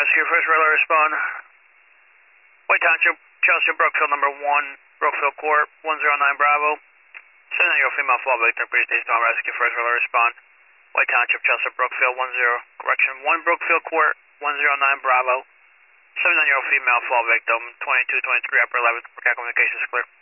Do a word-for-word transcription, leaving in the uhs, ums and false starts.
Rescue, first relay respond. White Township, Chelsea, Brookfield, number one, Brookfield Court, one zero nine Bravo. Send out your female fall victim, presentation on rescue, first relay respond. White Township, Chelsea, Brookfield, one zero, correction, one Brookfield Court, one zero nine Bravo. seven nine year old female fall victim, twenty-two twenty-three upper eleventh, communications clear.